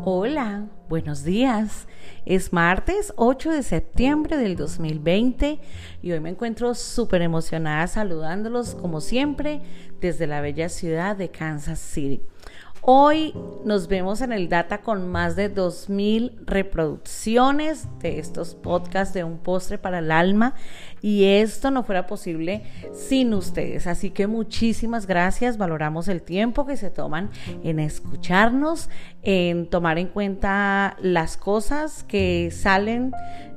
Hola, buenos días. Es martes 8 de septiembre del 2020 y hoy me encuentro súper emocionada saludándolos como siempre desde la bella ciudad de Kansas City. Hoy nos vemos en el Data con más de 2000 reproducciones de estos podcasts de Un Postre para el Alma, y esto no fuera posible sin ustedes, así que muchísimas gracias. Valoramos el tiempo que se toman en escucharnos, en tomar en cuenta las cosas que salen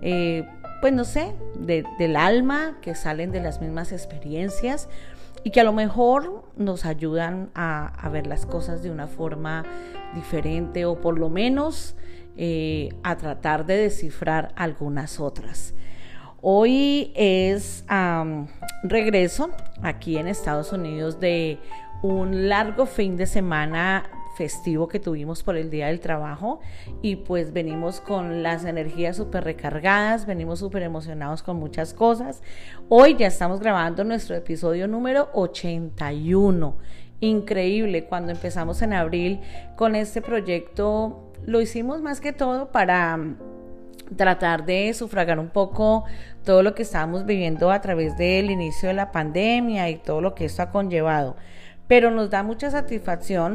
del alma, que salen de las mismas experiencias y que a lo mejor nos ayudan a ver las cosas de una forma diferente, o por lo menos a tratar de descifrar algunas otras. Hoy es regreso aquí en Estados Unidos de un largo fin de semana festivo que tuvimos por el Día del Trabajo, y pues venimos con las energías súper recargadas, venimos súper emocionados con muchas cosas. Hoy ya estamos grabando nuestro episodio número 81. Increíble, cuando empezamos en abril con este proyecto, lo hicimos más que todo para tratar de sufragar un poco todo lo que estábamos viviendo a través del inicio de la pandemia y todo lo que esto ha conllevado. Pero nos da mucha satisfacción,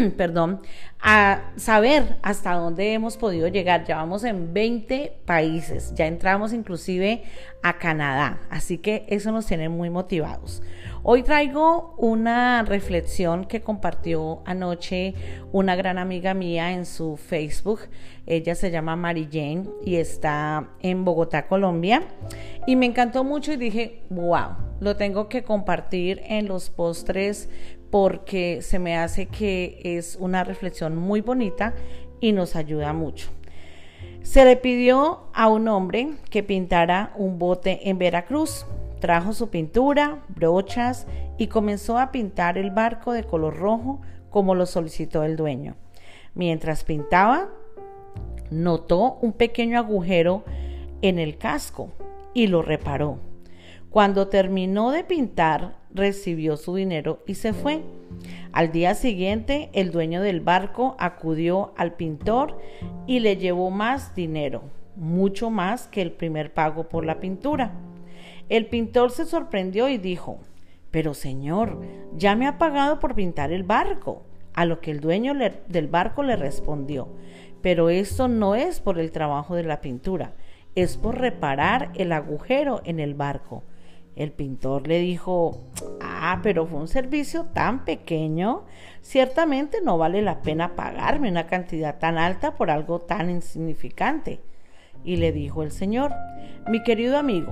a saber hasta dónde hemos podido llegar. Ya vamos en 20 países, ya entramos inclusive a Canadá, así que eso nos tiene muy motivados. Hoy traigo una reflexión que compartió anoche una gran amiga mía en su Facebook. Ella se llama Mary Jane y está en Bogotá, Colombia, y me encantó mucho y dije, wow, lo tengo que compartir en los postres porque se me hace que es una reflexión muy bonita y nos ayuda mucho. Se le pidió a un hombre que pintara un bote en Veracruz. Trajo su pintura, brochas y comenzó a pintar el barco de color rojo como lo solicitó el dueño. Mientras pintaba, notó un pequeño agujero en el casco y lo reparó. Cuando terminó de pintar, recibió su dinero y se fue. Al día siguiente, el dueño del barco acudió al pintor y le llevó más dinero, mucho más que el primer pago por la pintura. El pintor se sorprendió y dijo: «Pero señor, ya me ha pagado por pintar el barco». A lo que el dueño del barco le respondió: «Pero esto no es por el trabajo de la pintura, es por reparar el agujero en el barco». El pintor le dijo: «Pero fue un servicio tan pequeño, ciertamente no vale la pena pagarme una cantidad tan alta por algo tan insignificante». Y le dijo el señor: «Mi querido amigo,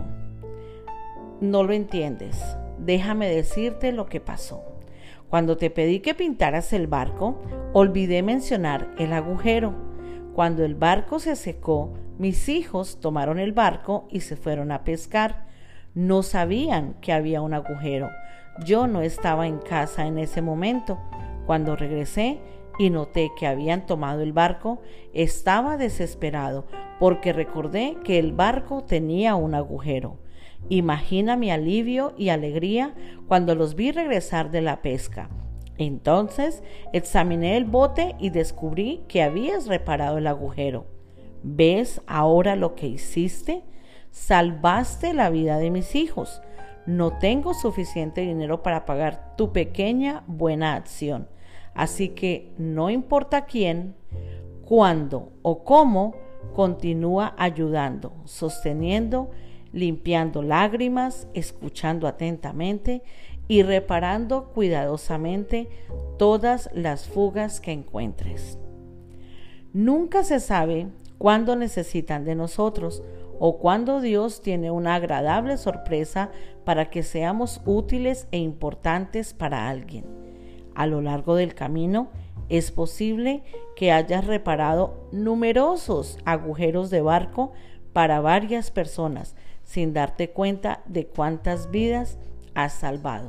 no lo entiendes. Déjame decirte lo que pasó. Cuando te pedí que pintaras el barco, olvidé mencionar el agujero. Cuando el barco se secó, mis hijos tomaron el barco y se fueron a pescar. No sabían que había un agujero. Yo no estaba en casa en ese momento. Cuando regresé y noté que habían tomado el barco, estaba desesperado porque recordé que el barco tenía un agujero. Imagina mi alivio y alegría cuando los vi regresar de la pesca. Entonces examiné el bote y descubrí que habías reparado el agujero. ¿Ves ahora lo que hiciste? Salvaste la vida de mis hijos. No tengo suficiente dinero para pagar tu pequeña buena acción. Así que no importa quién, cuándo o cómo, continúa ayudando, sosteniendo, limpiando lágrimas, escuchando atentamente y reparando cuidadosamente todas las fugas que encuentres. Nunca se sabe cuándo necesitan de nosotros o cuándo Dios tiene una agradable sorpresa para que seamos útiles e importantes para alguien. A lo largo del camino es posible que hayas reparado numerosos agujeros de barco para varias personas, sin darte cuenta de cuántas vidas has salvado.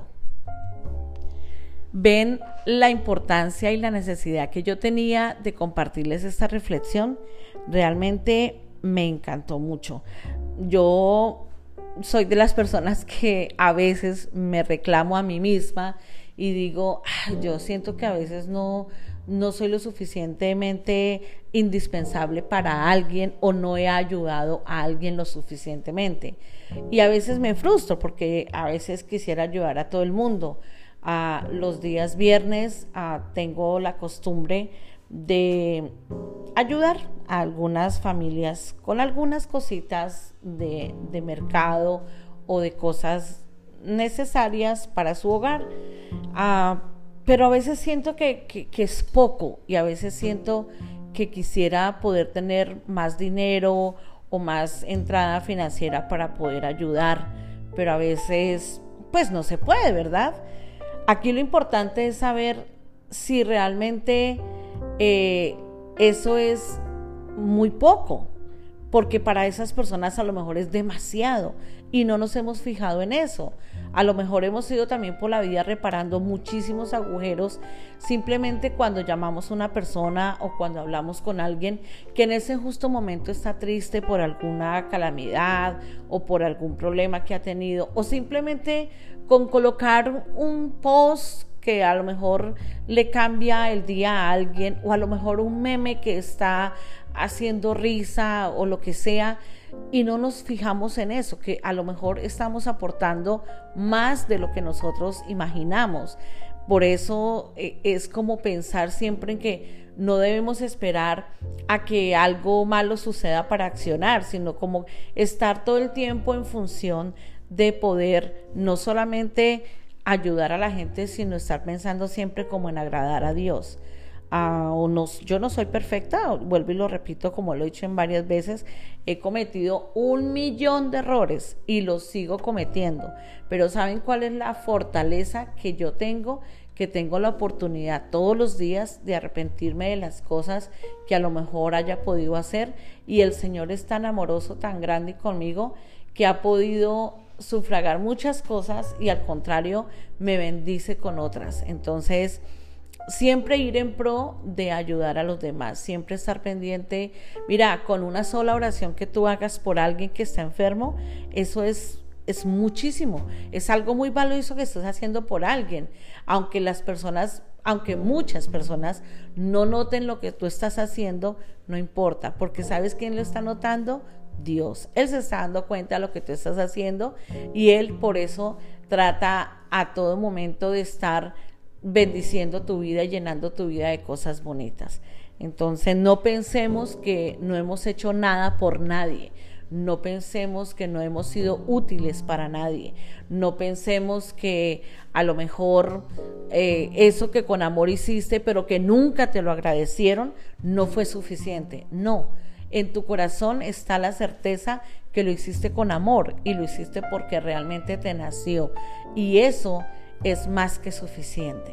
¿Ven la importancia y la necesidad que yo tenía de compartirles esta reflexión? Realmente me encantó mucho. Yo soy de las personas que a veces me reclamo a mí misma y digo, yo siento que a veces no soy lo suficientemente indispensable para alguien o no he ayudado a alguien lo suficientemente. Y a veces me frustro porque a veces quisiera ayudar a todo el mundo. Los días viernes tengo la costumbre de ayudar a algunas familias con algunas cositas de mercado o de cosas necesarias para su hogar, pero a veces siento que es poco y a veces siento que quisiera poder tener más dinero o más entrada financiera para poder ayudar, pero a veces pues no se puede, ¿verdad? Aquí lo importante es saber si realmente eso es muy poco, porque para esas personas a lo mejor es demasiado y no nos hemos fijado en eso. A lo mejor hemos ido también por la vida reparando muchísimos agujeros simplemente cuando llamamos a una persona o cuando hablamos con alguien que en ese justo momento está triste por alguna calamidad o por algún problema que ha tenido, o simplemente con colocar un post que a lo mejor le cambia el día a alguien, o a lo mejor un meme que está haciendo risa o lo que sea, y no nos fijamos en eso, que a lo mejor estamos aportando más de lo que nosotros imaginamos. Por eso es como pensar siempre en que no debemos esperar a que algo malo suceda para accionar, sino como estar todo el tiempo en función de poder no solamente ayudar a la gente, sino estar pensando siempre como en agradar a Dios. Yo no soy perfecta, vuelvo y lo repito como lo he dicho en varias veces, he cometido 1.000.000 de errores y los sigo cometiendo, pero ¿saben cuál es la fortaleza que yo tengo? Que tengo la oportunidad todos los días de arrepentirme de las cosas que a lo mejor haya podido hacer, y el Señor es tan amoroso, tan grande conmigo, que ha podido sufragar muchas cosas y al contrario me bendice con otras. Entonces siempre ir en pro de ayudar a los demás, siempre estar pendiente. Mira, con una sola oración que tú hagas por alguien que está enfermo, eso es muchísimo, es algo muy valioso que estás haciendo por alguien, aunque muchas personas no noten lo que tú estás haciendo, no importa, porque ¿sabes quién lo está notando? Dios. Él se está dando cuenta de lo que tú estás haciendo y Él por eso trata a todo momento de estar bendiciendo tu vida y llenando tu vida de cosas bonitas. Entonces no pensemos que no hemos hecho nada por nadie, no pensemos que no hemos sido útiles para nadie, no pensemos que a lo mejor eso que con amor hiciste pero que nunca te lo agradecieron no fue suficiente. No, en tu corazón está la certeza que lo hiciste con amor y lo hiciste porque realmente te nació, y eso es más que suficiente.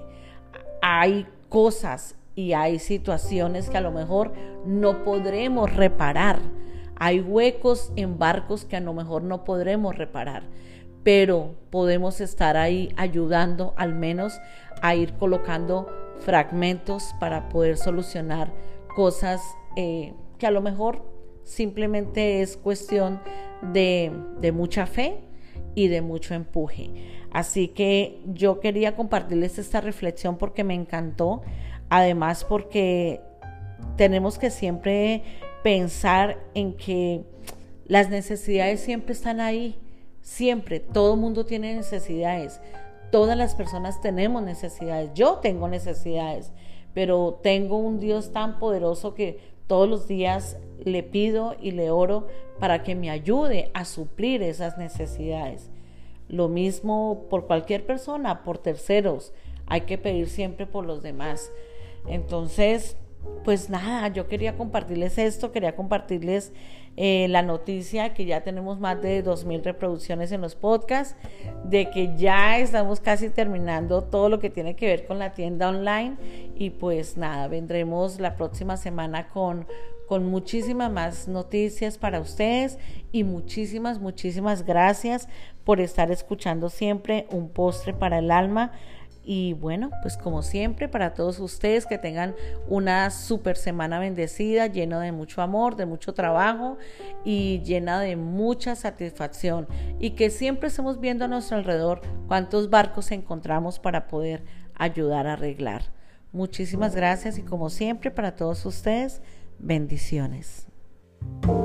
Hay cosas y hay situaciones que a lo mejor no podremos reparar, hay huecos en barcos que a lo mejor no podremos reparar, pero podemos estar ahí ayudando al menos a ir colocando fragmentos para poder solucionar cosas que a lo mejor simplemente es cuestión de mucha fe y de mucho empuje. Así que yo quería compartirles esta reflexión porque me encantó, además porque tenemos que siempre pensar en que las necesidades siempre están ahí, siempre, todo el mundo tiene necesidades, todas las personas tenemos necesidades, yo tengo necesidades, pero tengo un Dios tan poderoso que todos los días le pido y le oro para que me ayude a suplir esas necesidades. Lo mismo por cualquier persona, por terceros, hay que pedir siempre por los demás. Entonces, pues nada, yo quería compartirles esto, quería compartirles la noticia que ya tenemos más de 2,000 reproducciones en los podcasts, de que ya estamos casi terminando todo lo que tiene que ver con la tienda online, y pues nada, vendremos la próxima semana con muchísimas más noticias para ustedes, y muchísimas gracias por estar escuchando siempre Un Postre para el Alma. Y bueno, pues como siempre, para todos ustedes que tengan una super semana bendecida, llena de mucho amor, de mucho trabajo y llena de mucha satisfacción. Y que siempre estemos viendo a nuestro alrededor cuántos barcos encontramos para poder ayudar a arreglar. Muchísimas gracias y como siempre, para todos ustedes, bendiciones.